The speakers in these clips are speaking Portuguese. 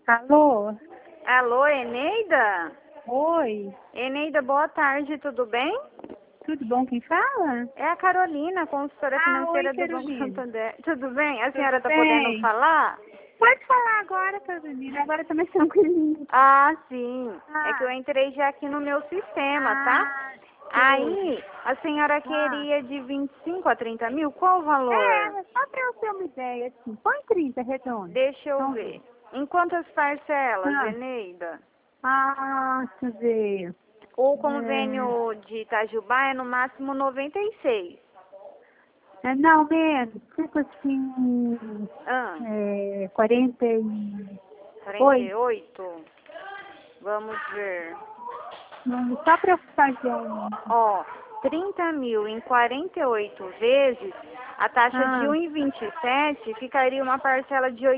Alô? Alô, Eneida? Oi, Eneida, boa tarde, tudo bem? tudo bom? Quem fala? É a Carolina, consultora financeira Oi, do Banco Carolina. Santander. Tudo bem? A senhora Tudo está podendo bem? falar? Pode falar agora, Carolina. Agora tá mais tranquilinho. Ah, sim. É que eu Ah, entrei já aqui no meu sistema, tá? sei. Aí, a senhora Ah, queria de 25 a 30 mil? Qual o valor? só pra eu ter uma ideia, assim. Põe 30 redondo. Deixa eu Vamos ver. ver. Em quantas parcelas, Ah, Eneida? deixa eu ver. O É, convênio de Itajubá é no máximo 96. não, menos. Tipo assim, Ah, 48. 48. Vamos ver. Só pra eu fazer um... Ó, 30 mil em 48 vezes, a taxa de Ah, 1,27 ficaria uma parcela de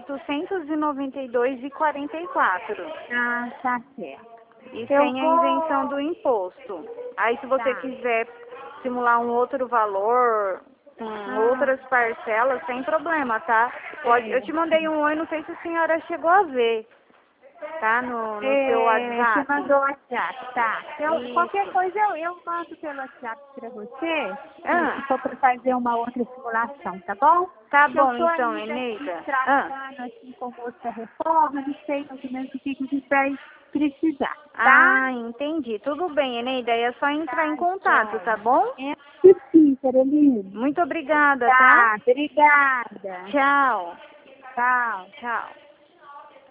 892,44. tá certo. E Eu sem a isenção vou... do imposto. Aí se você Tá. quiser simular um outro valor, com Ah, outras parcelas, sem problema, tá? Pode, eu te certo. mandei um oi, não sei se a senhora chegou a ver, tá? No seu Você WhatsApp. mandou o WhatsApp, tá. Qualquer Isso. coisa eu mando pelo WhatsApp para você, se Ah, for para fazer uma outra simulação, tá bom? tá Eu bom estou então, ainda aqui Eneida. Ah, tratando assim com o moço da reforma, não sei mais ou menos o que que vai precisar, tá? entendi. Tudo bem, Eneida. Aí é só entrar em Tá, contato, tá joia. bom? É sim, Carolina. Muito obrigada, tá? Tá, obrigada. Tchau. Tchau. Tchau.